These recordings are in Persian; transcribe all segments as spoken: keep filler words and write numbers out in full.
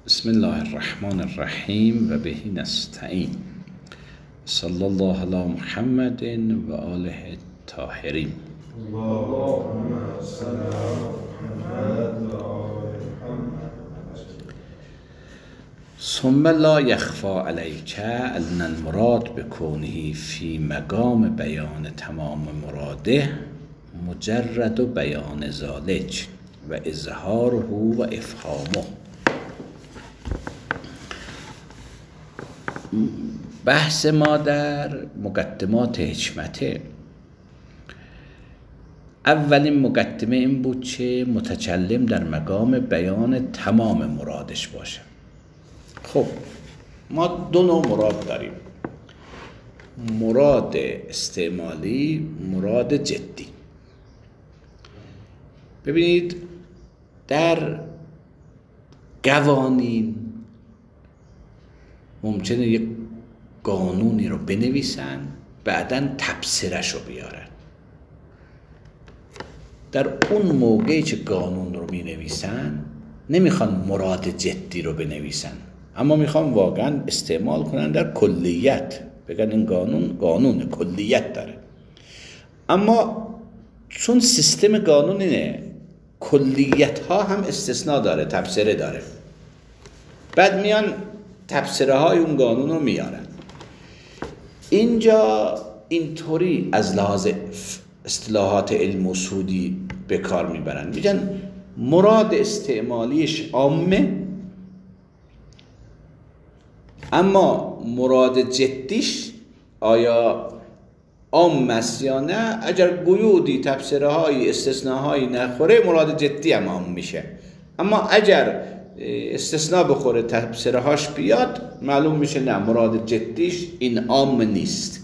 بسم الله الرحمن الرحیم و بهی نستعین. صلی الله علی محمد و آله الطاهرین. اللهم صل علی محمد و آل محمد. ثم لا یخفی علیک ان المراد بکونه فی مقام بیان تمام مراده مجرد بیان ذالک و اظهاره و افهامه. بحث ما در مقدمات حکمته، اولین مقدمه این بود که متکلم در مقام بیان تمام مرادش باشه. خب ما دو نوع مراد داریم، مراد استعمالی، مراد جدی. ببینید در قوانین ممکنه یک قانونی رو بنویسن بعداً تفسیرش رو بیارن. در اون موقعی که قانون رو می نویسن نمیخوان مراد جدی رو بنویسن، اما میخوان واقعاً استعمال کنن در کلیت، بگن این قانون قانون کلیت داره. اما چون سیستم قانون اینه کلیت ها هم استثناء داره، تفسیره داره، بعد میان تفسیره های اون قانون رو میارن. اینجا اینطوری از لحاظ اصطلاحات علم اصولی به کار میبرن، میگن مراد استعمالیش عامه، اما مراد جدیش آیا عام است یا نه؟ اگر قیودی تفسیره های استثناء نخوره مراد جدی هم عام میشه، اما اگر استثناء بخوره تفسیره هاش بیاد معلوم میشه نه، مراد جدیش این عام نیست.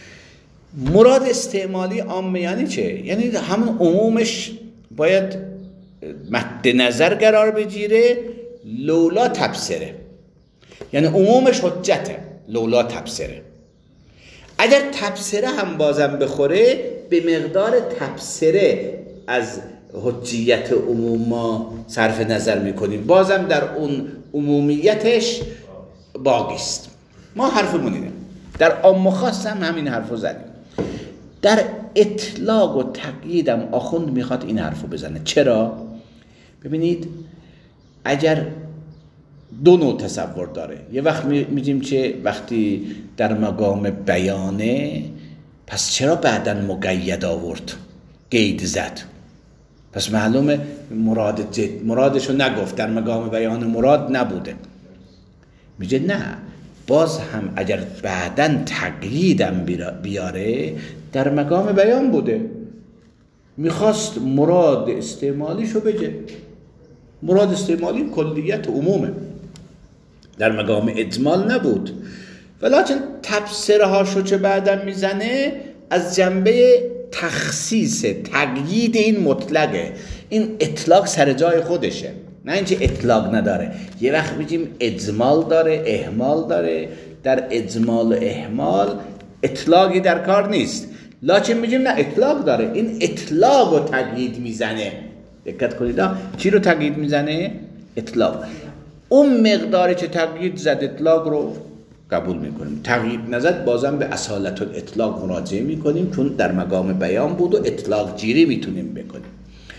مراد استعمالی عام یعنی چه؟ یعنی همون عمومش باید مد نظر قرار بگیره لولا تفسیره، یعنی عمومش حجته لولا تفسیره. اگر تفسیره هم بازم بخوره به مقدار تفسیره از حجیت عموم ما صرف نظر میکنیم، بازم در اون عمومیتش باقی است. ما حرفمون اینه، در عام و خاص هم همین حرفو زدیم. در اطلاق و تقیید هم آخوند میخواد این حرفو بزنه. چرا؟ ببینید اگر دو نوع تصور داره، یه وقت میگیم که وقتی در مقام بیانه پس چرا بعداً مقید آورد، قید زد، پس معلومه مراد جد مرادشو نگفت، در مقام بیان مراد نبوده. میگه نه، باز هم اگر بعداً تقییدم بیاره در مقام بیان بوده، میخواست مراد استعمالیشو بگه. مراد استعمالی کلیت عمومه، در مقام اجمال نبود، ولیکن تفسیره هاشو چه بعداً میزنه از جنبه تخصیص تقیید این مطلقه. این اطلاق سر جای خودشه، نه اینکه اطلاق نداره. یه وقت میگیم اجمال داره، اهمال داره، در اجمال و اهمال اطلاقی در کار نیست، لکن میگیم نه اطلاق داره. این اطلاق رو تقیید میزنه. دقت کنید چی رو تقیید میزنه؟ اطلاق. اون مقداری که تقیید زد اطلاق رو قبول میکنیم، تقیید نزد بازم به اصالت الاطلاق مراجعه میکنیم، چون در مقام بیان بود و اطلاق جیری میتونیم بکنیم.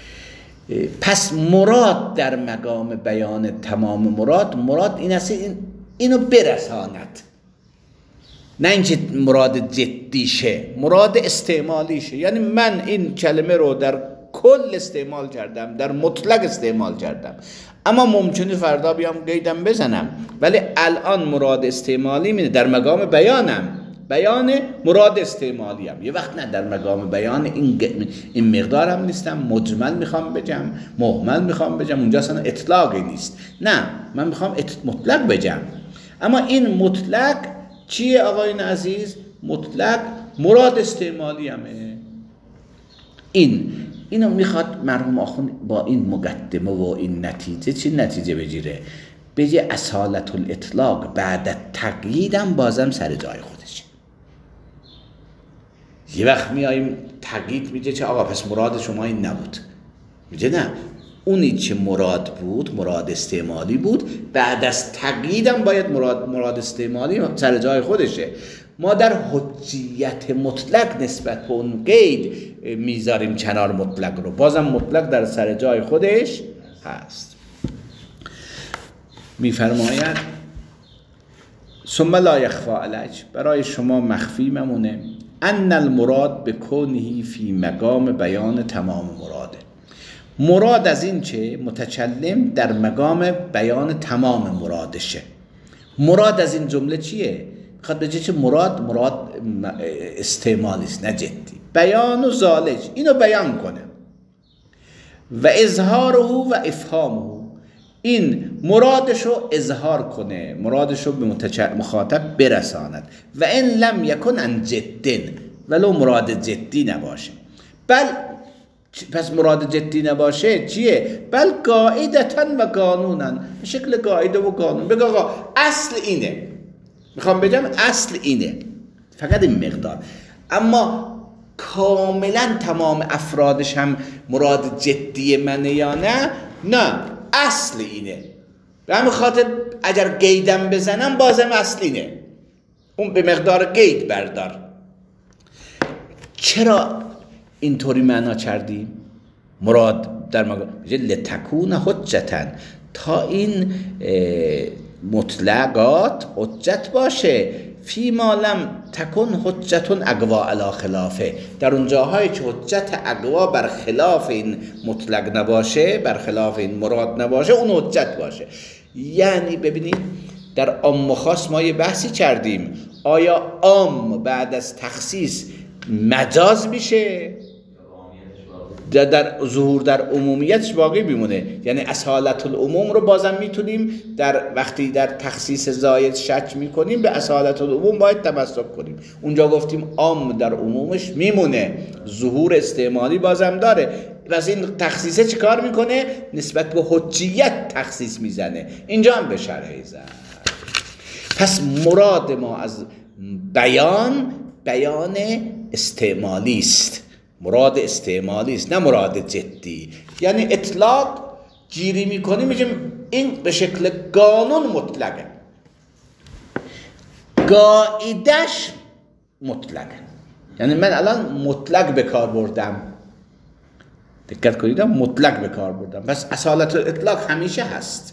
پس مراد در مقام بیان تمام مراد، مراد این است این اینو برساند، نه اینکه مراد جدیشه، مراد استعمالیشه. یعنی من این کلمه رو در کل استعمال کردم، در مطلق استعمال کردم، اما ممکنه فردا بیام قیدم بزنم، ولی الان مراد استعمالی میده، در مقام بیانم، بیان مراد استعمالیم. یه وقت نه، در مقام بیان این این مقدارم نیستم، مجمل میخوام بگم، مهمل میخوام بگم، اونجا اصلا اطلاقی نیست، نه من میخوام مطلق بگم. اما این مطلق چیه آقایان عزیز؟ مطلق مراد استعمالی همه. این اینو میخواد مرحوم آخوند با این مقدمه و این نتیجه چی نتیجه بگیره؟ بگه اصالت الاطلاق بعد تقییدم بازم سر جای خودشه. یه وقت میاییم تقیید میگه چه آقا پس مراد شما این نبود، میگه نه، اونی که مراد بود مراد استعمالی بود، بعد از تقییدم باید مراد مراد استعمالی سر جای خودشه. ما در حجیت مطلق نسبت به اون قید میذاریم کنار مطلق رو، بازم مطلق در سر جای خودش هست. میفرماید ثم لا یخفی علیک، برای شما مخفی ممونه، ان المراد بکونه فی مقام بیان تمام مراده، مراد از این چه متکلم در مقام بیان تمام مرادشه. مراد از این جمله چیه؟ خود بجه چه مراد مراد استعمالی است نه جدی. بیان و زالج اینو بیان کنه و اظهاره و افهامه، این مرادشو اظهار کنه، مرادشو به مخاطب برساند. و ان لم یکن عن جد، ولو مراد جدی نباشه. بل پس مراد جدی نباشه چیه؟ بل قاعدتا و قانونا، به شکل قاعده و قانون. بگو آقا اصل اینه، میخوام بگم اصل اینه، فقط این مقدار. اما کاملا تمام افرادش هم مراد جدی منه یا نه؟ نه، اصل اینه. به همین خاطر اگر قیدم بزنم بازم اصل اینه، اون به مقدار قید بردار. چرا اینطوری معنا کردیم؟ مراد در مقام لتکون حجتن، تا این مطلقات حجت باشه. فی ما لم تکن حجتون اقوا علی خلافه، در اون جاهایی که حجت اقوا بر خلاف این مطلق نباشه، بر خلاف این مراد نباشه، اون حجت باشه. یعنی ببینید در عام و خاص ما یه بحثی کردیم، آیا عام بعد از تخصیص مجاز میشه؟ در, در ظهور در عمومیتش باقی میمونه. یعنی اصالت العموم رو بازم میتونیم در وقتی در تخصیص زاید شک میکنیم به اصالت العموم باید تمسک کنیم. اونجا گفتیم عام در عمومش میمونه، ظهور استعمالی بازم داره. پس این تخصیصه چی کار میکنه؟ نسبت به حجیت تخصیص میزنه. اینجا هم به شرحی زن. پس مراد ما از بیان بیان استعمالی است، مراد استعمالی است نه مراد جدی. یعنی اطلاق گیری میکنیم میگیم این به شکل قانون مطلقه، قاعدش مطلقه. یعنی من الان مطلق به کار بردم، دقت کنید مطلق به کار بردم، پس اصالت اطلاق همیشه هست.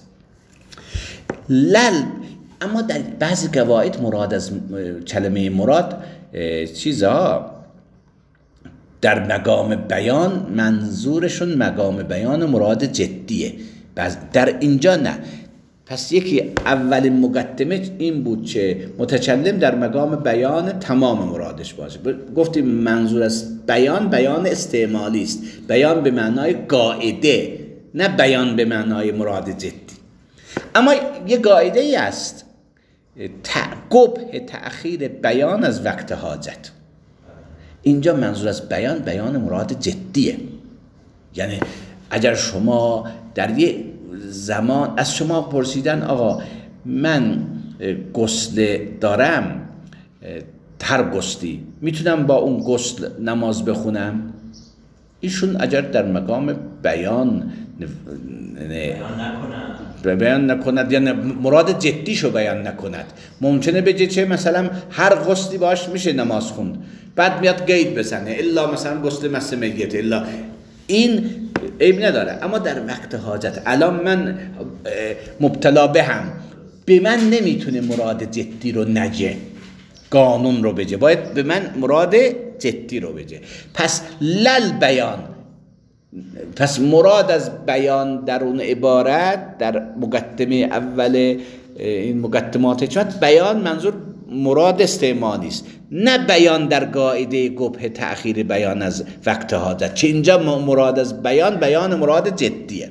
لل اما در بعضی قواعد مراد از کلمه مراد چیزها در مقام بیان منظورشون مقام بیان مراد جدیه، در اینجا نه. پس یکی اولین مقدمه این بود که متکلم در مقام بیان تمام مرادش باشه. گفتیم منظور از بیان بیان استعمالی است، بیان به معنای قاعده نه بیان به معنای مراد جدی. اما یه قاعده ای است، قبح تأخیر بیان از وقت حاجت. اینجا منظور از بیان بیان مراد جدیه. یعنی اگر شما در یه زمان از شما پرسیدن آقا من غسل دارم، هر غسلی میتونم با اون غسل نماز بخونم؟ ایشون اگر در مقام بیان بیان نکند یا مراد جدیشو بیان نکند، ممکنه بگه چه مثلا هر غسلی باش میشه نماز خوند، بعد میاد قید بزنه الا مثلا غسل مس میت الا، این عیب نداره. اما در وقت حاجت الان من مبتلا بهم، به من نمیتونه مراد جدی رو نگه، قانون رو بگه، باید به من مراد جدی رو بگه. پس لل بیان، پس مراد از بیان در اون عبارت در مقدمه اول این مقدمات چند بیان منظور مراد استعمالی است، نه بیان در قاعده قبح تأخیر بیان از وقت حاجت، چه اینجا مراد از بیان بیان مراد جدیه.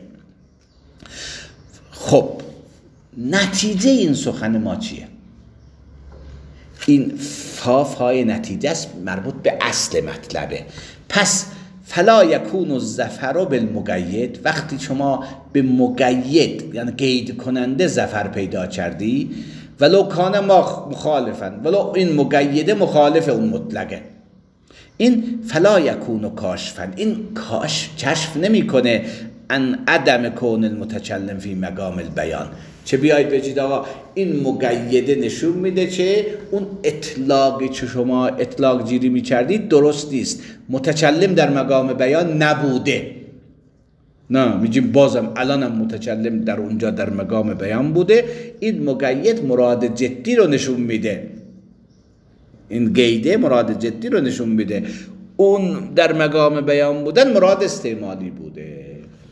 خب نتیجه این سخن ما چیه؟ این فاف های نتیجه است، مربوط به اصل مطلبه. پس فلا یکون الظفر بالمقید، وقتی شما به مقید یعنی قید کننده ظفر پیدا کردی، ولو کان ما مخالفن، ولو این مقیده مخالف اون مطلقه، این فلا یکون کاشفن، این کاش کشف نمیکنه ان عدم کون المتکلم فی مقام البیان. چه بیاید بگید آقا این مقیده نشون میده که اون اطلاقی که شما اطلاق جیری میکردید درست نیست، متکلم در مقام بیان نبوده. نه، میگیم بازم الانم متکلم در اونجا در مقام بیان بوده. این مقید مراد جدی رو نشون میده، این قیده مراد جدی رو نشون میده. اون در مقام بیان بودن مراد استعمالی بوده.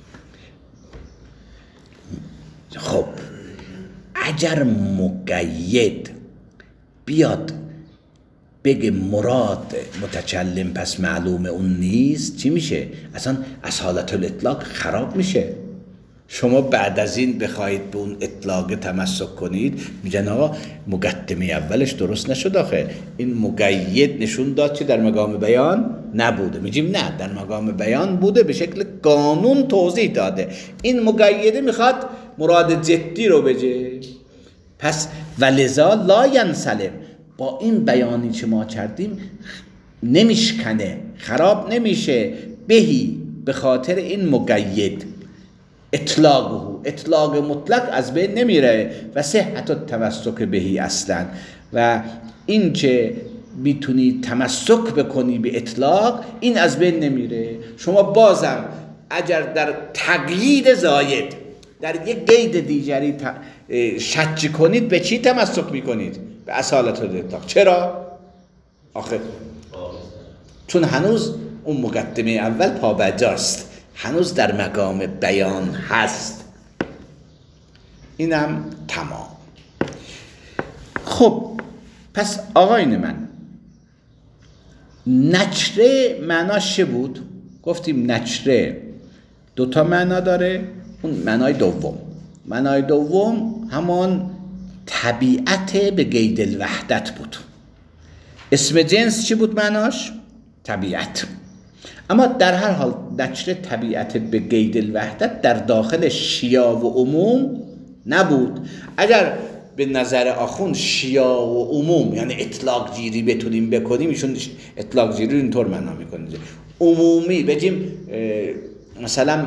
خب اگر مقید بیاد بگه مراد متکلم پس معلوم اون نیست، چی میشه؟ اصلا اصالت الاطلاق خراب میشه. شما بعد از این بخواید به اون اطلاق تمسک کنید، میگن آقا مقدمه اولش درست نشد، آخه این مقید نشون داد که در مقام بیان نبوده. میگیم نه، در مقام بیان بوده، به شکل قانون توضیح داده. این مقیده میخواد مراد جدی رو بگه، پس ولذا لا ینسلم، با این بیانی که ما کردیم نمیشکنه، خراب نمیشه. بهی، به خاطر این مقید، اطلاقه، اطلاق مطلق از بین نمیره و صحت التمسک بهی اصلا. و این که میتونی تمسک بکنی به اطلاق، این از بین نمیره. شما بازم اگر در تقیید زاید، در یک قید دیگری شک کنید، به چی تمسک میکنید؟ به اصالت الاطلاق. چرا؟ آخه چون هنوز اون مقدمه اول پابرجاست، هنوز در مقام بیان هست. اینم تمام. خب پس آقاین من، نکره معناش چه بود؟ گفتیم نکره دوتا معنا داره. اون معنای دوم، معنای دوم همان طبیعت به قید الوحدت بود. اسم جنس چی بود معناش؟ طبیعت. اما در هر حال نکره طبیعت به قید الوحدت در داخل شیاع و عموم نبود. اگر به نظر آخوند شیاع و عموم یعنی اطلاق جیری بتونیم بکنیم، ایشون اطلاق جیری اینطور معنا میکنه، عمومی بگیم مثلا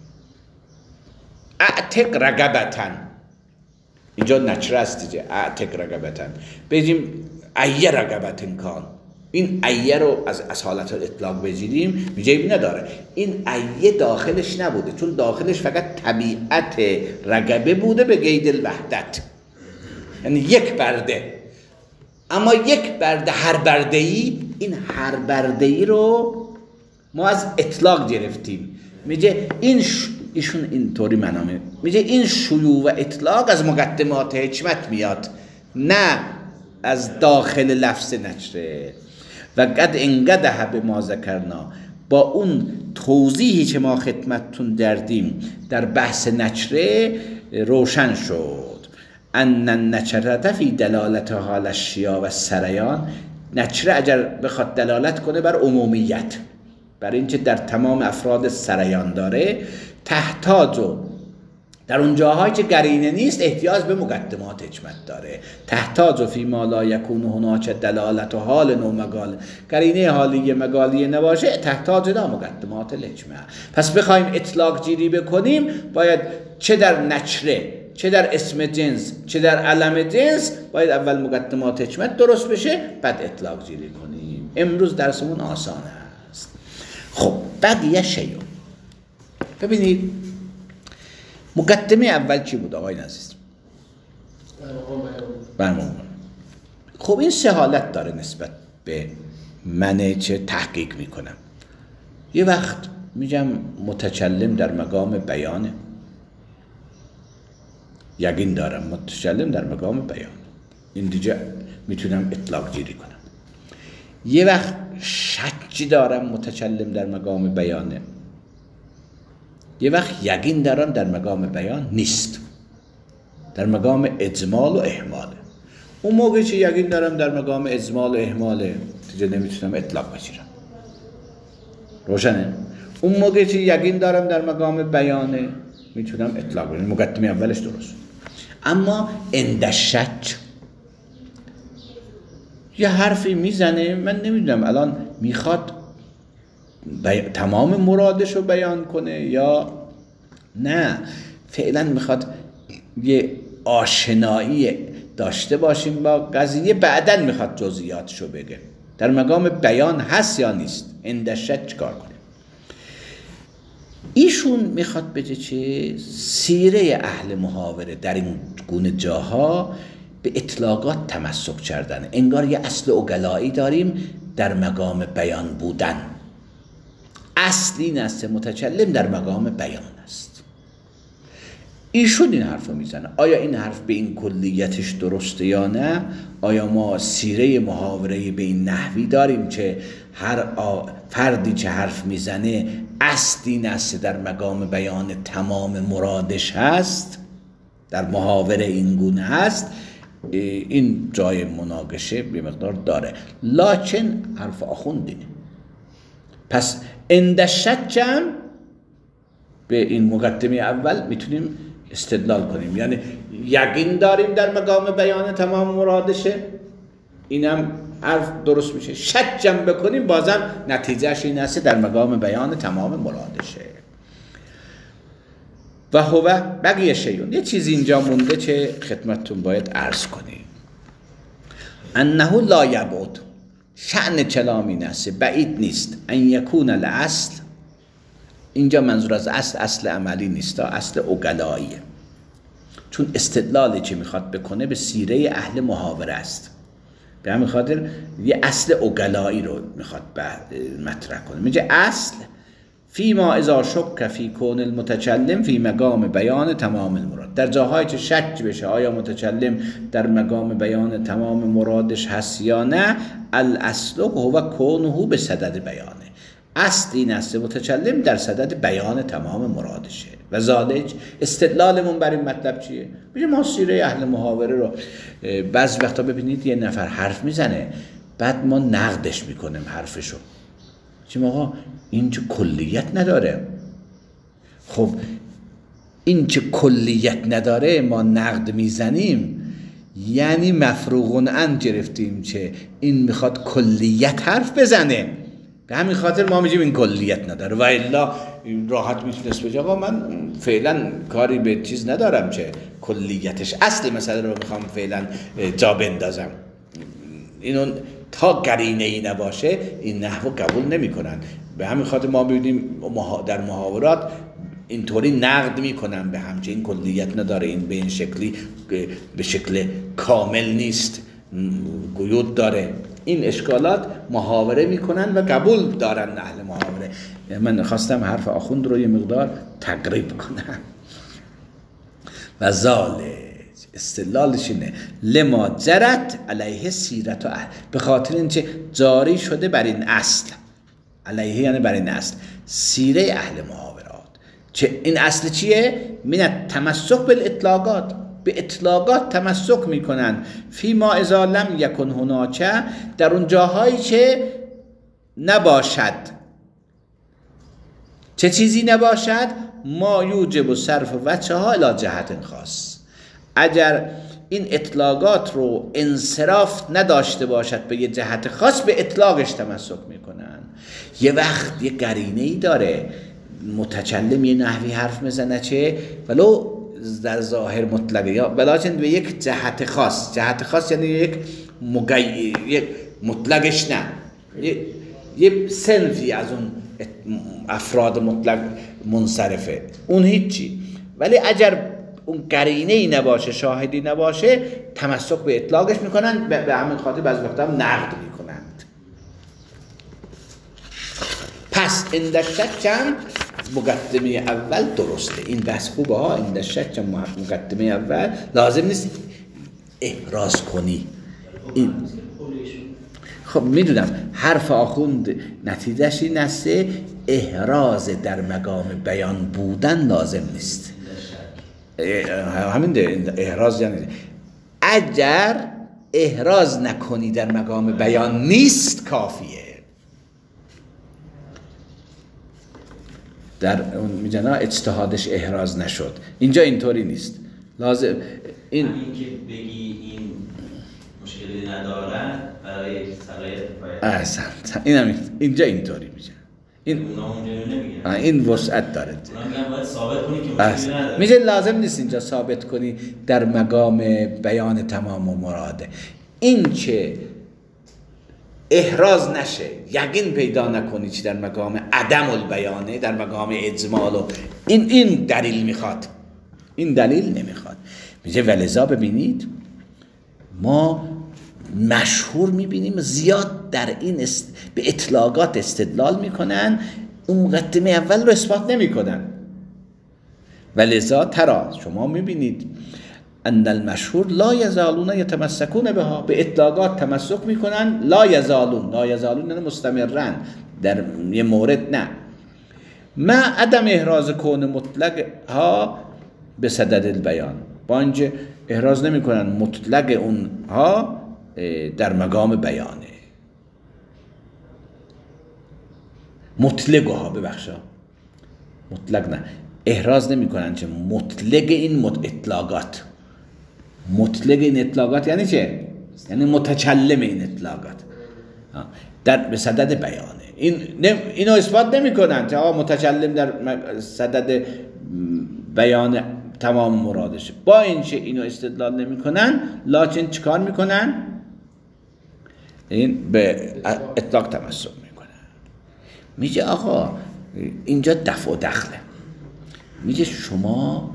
اعتق رقبتن، اینجا نکره است دیگه، اعتق رقبتن، بگیم ایه رقبتن کان، این ایه رو از اصالت اطلاق بگیریم میجیبی نداره. این ایه داخلش نبوده، چون داخلش فقط طبیعت رقبه بوده به قید الوحدت، یعنی یک برده. اما یک برده هر برده ای، این هر برده ای رو ما از اطلاق گرفتیم. میگه این ش... ایشون اینطوری منامه میگه این شیوع و اطلاق از مقدمات حکمت میاد، نه از داخل لفظ نکره. و قد انقدح به ما ذکرنا، با اون توضیحی که ما خدمتتون دردیم در بحث نکره روشن شد. ان النکره فی دلالت حال الشیاع و سریان، نکره اگر بخواد دلالت کنه بر عمومیت، بر اینکه در تمام افراد سریان داره، تحتاج در اون جاهایی که قرینه نیست احتیاج به مقدمات حکمت داره. تحتاج فی ما لا یکون هناک دلالت و حال نو مقال، قرینه حالی مقالی نباشه تحتاج به مقدمات الحکمت. پس بخوایم اطلاق جیری بکنیم، باید چه در نکره، چه در اسم جنس، چه در علم جنس، باید اول مقدمات حکمت درست بشه، بعد اطلاق جیری کنیم. امروز درسمون آسان است. خب بقیه شیء. ببینید مقدمه اول چی بود آقای عزیز؟ برمون. خب این سه حالت داره نسبت به من چه تحقیق میکنم. یه وقت میگم متکلم در مقام بیانه، یقین دارم متکلم در مقام بیان، این دیگه میتونم اطلاق جیری کنم. یه وقت شکی دارم متکلم در مقام بیانه، یه وقت یقین دارم در مقام بیان نیست، در مقام اجمال و احماله. اون موقعی که یقین دارم در مقام اجمال و احماله دیگه نمیتونم اطلاق بگیرم. روشنه؟ اون موقعی که یقین دارم در مقام بیانه میتونم اطلاق بگیرم، مقدمه اولش درست. اما عند شک یه حرفی میزنه، من نمیدونم الان میخواد بی... تمام مرادش رو بیان کنه یا نه، فعلا میخواد یه آشنایی داشته باشیم با قضیه، بعدن میخواد جزئیاتشو بگه. در مقام بیان هست یا نیست، اندشت چیکار کنیم؟ ایشون میخواد بگه چه؟ سیره اهل محاوره در این گونه جاها به اطلاقات تمسک کردن، انگار یه اصل عقلایی داریم در مقام بیان بودن. اصلی نست متکلم در مقام بیان است. ایشون این حرف رو میزنه. آیا این حرف به این کلیتش درسته یا نه؟ آیا ما سیره محاوره به این نحوی داریم که هر فردی که حرف میزنه اصلی نست در مقام بیان تمام مرادش هست، در محاوره این گونه هست؟ این جای مناقشه به مقدار داره، لکن حرف آخوندینه. پس اندشکم به این مقدمه اول میتونیم استدلال کنیم، یعنی یقین داریم در مقام بیان تمام مرادشه، اینم حرف درست میشه. شکم بکنیم بازم نتیجهش این است در مقام بیان تمام مرادشه. و هو بقیه شیون، یه چیز اینجا مونده که خدمتتون باید عرض کنیم. انه لا یبعد، شأن کلام این است، بعید نیست، ان یکون الاصل، اینجا منظور از اصل اصل عملی نیست، اصل عقلاییه، چون استدلالی که میخواد بکنه به سیره اهل محاوره است، به همین خاطر یه اصل عقلایی رو میخواد مطرح کنه. میگه اصل فیما اذا شک فی کون المتکلم فی مقام بیان تمام المراد، در جاهایی که شک بشه آیا متکلم در مقام بیان تمام مرادش هست یا نه، الاصل هو کونه به صدد بیانه، اصل این است متکلم در صدد بیان تمام مرادشه. و ذالک استدلالمون بر این مطلب چیه؟ میگه ما سیره اهل محاوره رو بعض وقتا ببینید یه نفر حرف میزنه بعد ما نقدش میکنیم حرفشو، چیم آقا این چه کلیت نداره. خب این چه کلیت نداره ما نقد میزنیم، یعنی مفروغون ان گرفتیم که این میخواد کلیت حرف بزنه، به همین خاطر ما میگیم این کلیت نداره. و الا راحت میتونست بگه آقا من فعلا کاری به چیز ندارم که کلیتش اصل مسئله رو میخوام فعلا جا بندازم. اینو تا قرینه ای نباشه این نحو قبول نمیکنن. به همین خاطر ما ببینیم در محاورات اینطوری نقد میکنن به هم که این کلیت نداره، این به این شکلی به شکل کامل نیست، قیود داره. این اشکالات محاوره میکنن و قبول دارن اهل محاوره. من خواستم حرف آخوند رو یه مقدار تقریب کنم. و ذالک استدلالش اینه لما جرت علیه سیرت و اهل، به خاطر اینکه جاری شده بر این اصل، علیه یعنی بر این اصل، سیره اهل محاورات. چه این اصل چیه؟ من تمسک بالاطلاقات، به اطلاقات تمسک میکنن. فی ما اذا لم یکن هناک، در اون جاهایی که نباشد، چه چیزی نباشد؟ ما یوجب صرف وجه ها الی جهت خاص، اگر این اطلاقات رو انصراف نداشته باشد به یه جهت خاص به اطلاقش تمسک میکنن. یه وقت یه قرینه ای داره متکلم یه نحوی حرف میزنه چه ولو در ظاهر مطلقه یا بلاکن به یک جهت خاص، جهت خاص یعنی یک مقی... یک مطلقش نه، یه, یه صنفی از اون افراد مطلق منصرفه، اون هیچی. ولی اگر اون قرینه ای نباشه، شاهدی نباشه، تمسک به اطلاقش میکنن، به همین خاطر بعضی وقتا هم نقد میکنند. پس اندشکم مقدمه اول درسته، این بحث خوبه ها. اندشکم مقدمه اول لازم نیست احراز کنی. این خب میدونم حرف آخوند نتیجهش این است احراز در مقام بیان بودن لازم نیست. همین ده احراز یعنی اگر احراز نکنی در مقام بیان نیست کافیه. در اون میگن اجتهادش احراز نشد، اینجا اینطوری نیست. لازم این همین که بگی این مشکلی ندارن برای شرایط باید احسنت، این هم اینجا اینطوری میگن، این نمیگن این وسعت داره. اونا باید ثابت کنی که مشکلی نداره. میگه لازم نیست اینجا ثابت کنی در مقام بیان تمام و مراده. این که احراز نشه، یقین پیدا نکنی چی در مقام عدم البیانه، در مقام اجمال و این این دلیل میخواد، این دلیل نمیخواد. میگه ولذا ببینید ما مشهور میبینیم زیاد در این است... به اطلاقات استدلال میکنن، اون مقدمه اول رو اثبات نمیکنن. ولذا ترا شما میبینید ان المشهور لا یزالون یتمسکون بها، به اطلاقات تمسک میکنن. لا یزالون، لا یزالون نه مستمرن در یه مورد، نه ما عدم احراز کون مطلق ها به صدد البیان، با اینکه احراز نمیکنن مطلق اونها در مقام بیانه. مطلق ها ببخشا مطلق نه، احراز نمیکنن چه مطلق این اطلاقات. مطلق این اطلاقات یعنی چه؟ یعنی متکلم این اطلاقات در به صدد بیانه. این اینو اثبات نمیکنن که آقا متکلم در صدد بیان تمام مرادشه. با اینکه اینو استدلال نمیکنن، لکن چیکار میکنن؟ این به اطلاق تمسک میکنن. میگه آقا اینجا دفع و دخله. میگه شما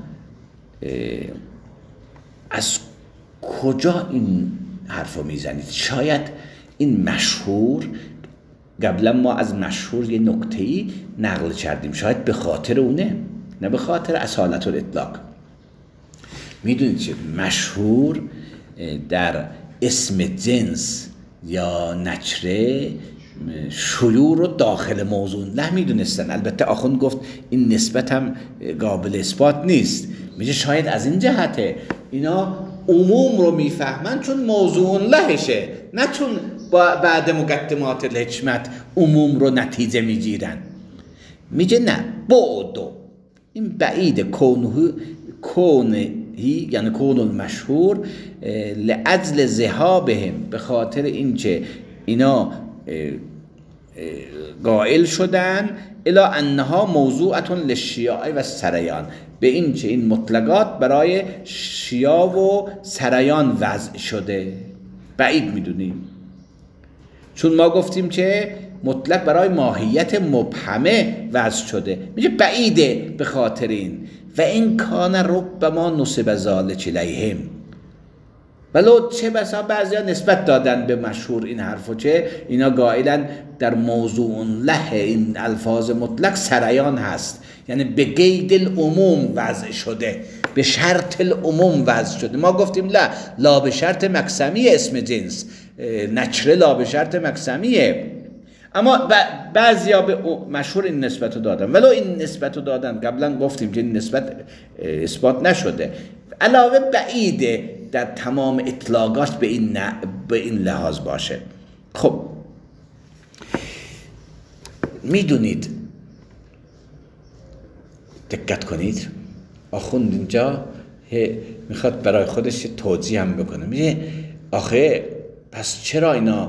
از کجا این حرفو میزنید؟ شاید این مشهور، قبلا ما از مشهور یه نکته‌ای نقل کردیم، شاید به خاطر اونه، نه به خاطر اصالت الاطلاق. میدونید چه مشهور در اسم جنس یا نکره شیوع رو داخل موضوع نه میدونستن. البته آخوند گفت این نسبت هم قابل اثبات نیست. میگه شاید از این جهته اینا عموم رو میفهمن چون موضوع لهشه، نه چون بعد مقدمات الحکمت عموم رو نتیجه میگیرن. میگه نه بعدو، این بعید کونه کونهی یعنی کون المشهور لعجل ذهابهم، به خاطر اینکه اینا قائل شدن الی انها موضوعتون للشیاع و سریان، به این که این مطلقات برای شیاع و سریان وضع شده. بعید میدونیم، چون ما گفتیم که مطلق برای ماهیت مبهمه وضع شده. میگه بعیده به خاطر این. و این کان ربما نسب ذالک الیهم، ولو چه بسا بعضیا نسبت دادن به مشهور این حرفو که اینا قائلن در موضوع له این الفاظ مطلق سریان هست، یعنی به قید العموم وضع شده، به شرط العموم وضع شده. ما گفتیم لا لا به شرط مقسمی اسم جنس، نکره لا به شرط مقسمیه. اما بعضیا به مشهور این نسبت رو دادن، ولو این نسبت رو دادن قبلا گفتیم که این نسبت اثبات نشده. علاوه بعیده در تمام اطلاقات به این به این لحاظ باشه. خب میدونید، دقت کنید، آخوند اینجا میخواد برای خودش توضیح هم بکنه. میگه آخه پس چرا اینا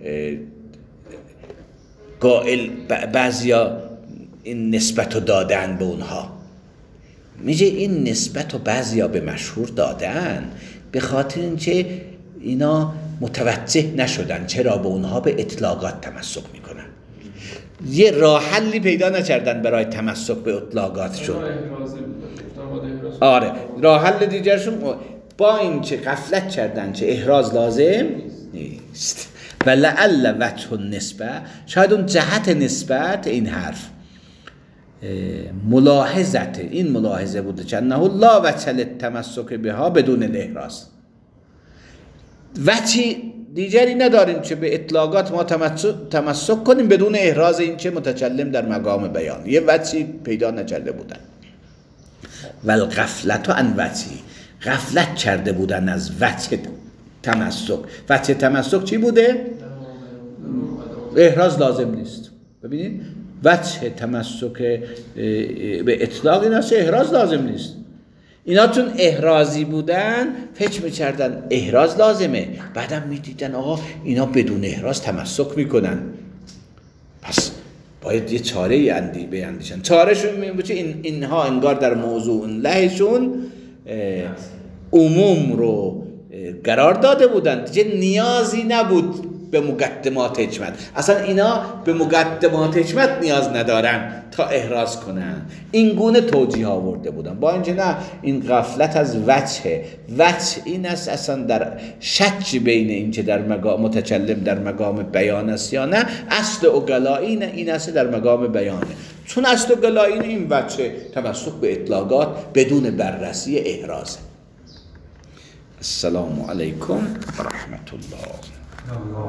قائل بعضیا این نسبت رو دادن به اونها؟ میگه این نسبت رو بعضیا به مشهور دادن به خاطر اینکه اینا متوجه نشدن چرا به اونها به اطلاقات تمسک میکنن. یه راه حلی پیدا نکردن برای تمسک به اطلاقاتشون. آره راه حل دیگرشون با این که غفلت کردن که احراز لازم نیست. و لعل وجه النسبه، شاید اون جهت نسبت این حرف ملاحظت این ملاحظه بوده که انه لا وجه للتمسک بها بدون الاحراز. وجه دیگری نداریم که به اطلاقات ما تمسک کنیم بدون احراز این که متکلم در مقام بیان. یه وجهی پیدا نکرده بودن. والغفلت عن وجهی، غفلت کرده بودن از وجه تمسک. وجه تمسک چی بوده؟ احراز لازم نیست. ببینید وجه تمسک به اطلاق اینا چه احراز لازم نیست. اینا چون احرازی بودن فکر می‌کردن احراز لازمه، بعدم می‌دیدن آقا اینا بدون احراز تمسک میکنن، پس باید یه چاره ای اندی بیندیشن. چارهشون میشه این اینها انگار در موضوع لهشون عموم رو قرار داده بودند که نیازی نبود به مقدمات حکمت. اصلا اینا به مقدمات حکمت نیاز ندارن تا احراز کنن. این گونه توجیه آورده بودن. با اینکه نه، این غفلت از وجه وجه این است اصلا در شک بین این که در مقام متکلم در مقام بیان است یا نه. اصل اقلایی این است در مقام بیانه، چون اصل اقلایی این وجه تمسک به اطلاقات بدون بررسی احرازه. السلام علیکم و رحمت الله.